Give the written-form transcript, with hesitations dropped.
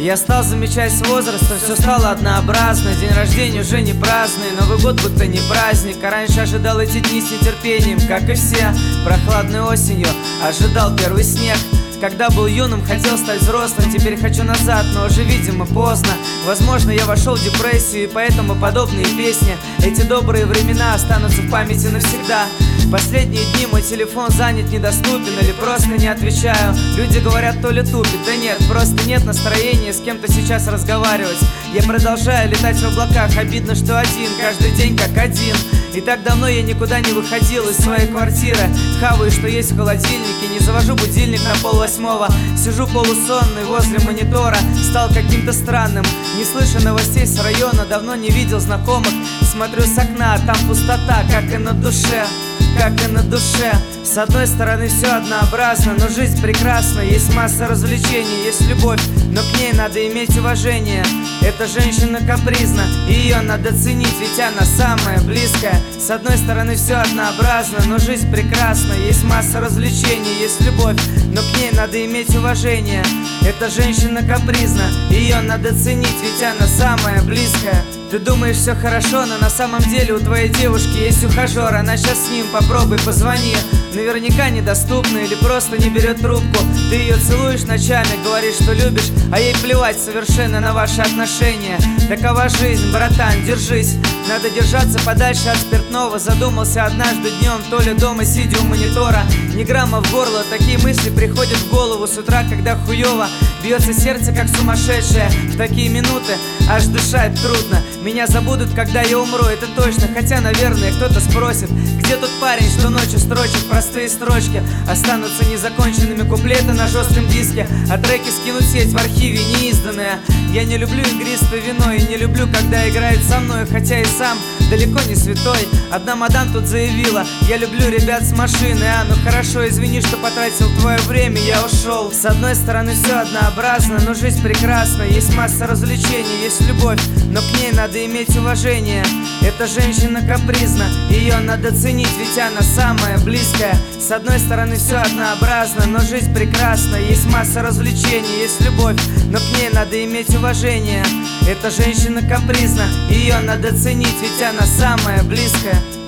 Я стал замечать с возрастом, все стало однообразно. День рождения уже не праздный, Новый год будто не праздник. А раньше ожидал эти дни с нетерпением, как и все. Прохладной осенью ожидал первый снег. Когда был юным, хотел стать взрослым, теперь хочу назад, но уже, видимо, поздно. Возможно, я вошел в депрессию, и поэтому подобные песни. Эти добрые времена останутся в памяти навсегда. Последние дни мой телефон занят, недоступен или просто не отвечаю. Люди говорят, то ли тупит, да нет, просто нет настроения с кем-то сейчас разговаривать. Я продолжаю летать в облаках, обидно, что один, каждый день как один. И так давно я никуда не выходил из своей квартиры. Хаваю, что есть в холодильнике, не завожу будильник на 7:30. Сижу полусонный возле монитора, стал каким-то странным. Не слышу новостей с района, давно не видел знакомых. Смотрю с окна, там пустота, как и на душе. Как и на душе. С одной стороны все однообразно, но жизнь прекрасна. Есть масса развлечений, есть любовь, но к ней надо иметь уважение. Эта женщина капризна, и ее надо ценить, ведь она самая близкая. С одной стороны все однообразно, но жизнь прекрасна. Есть масса развлечений, есть любовь, но к ней надо иметь уважение. Эта женщина капризна, и ее надо ценить, ведь она самая близкая. Ты думаешь, все хорошо, но на самом деле у твоей девушки есть ухажер. Она сейчас с ним, попробуй, позвони. Наверняка недоступна или просто не берет трубку. Ты ее целуешь ночами, говоришь, что любишь, а ей плевать совершенно на ваши отношения. Такова жизнь, братан, держись. Надо держаться подальше от спиртного. Задумался однажды днем, то ли дома, сидя у монитора. Ни грамма в горло, такие мысли приходят в голову с утра, когда хуёво. Бьется сердце, как сумасшедшее. В такие минуты аж дышать трудно. Меня забудут, когда я умру, это точно. Хотя, наверное, кто-то спросит, где тот парень, что ночью строчит простые строчки. Останутся незаконченными куплеты на жестком диске, а треки скинут в сеть в архиве неизданные. Я не люблю игристое вино и не люблю, когда играет со мной, хотя и сам далеко не святой. Одна мадам тут заявила: я люблю ребят с машины. Ну хорошо, извини, что потратил твое время, я ушел. С одной стороны все однообразно, но жизнь прекрасна. Есть масса развлечений, есть любовь, но к ней надо иметь уважение. Эта женщина капризна, ее надо ценить, ведь она самая близкая. С одной стороны все однообразно, но жизнь прекрасна. Есть масса развлечений, есть любовь, но к ней надо иметь уважение. Эта женщина капризна, ее надо ценить, ведь она самая близкая.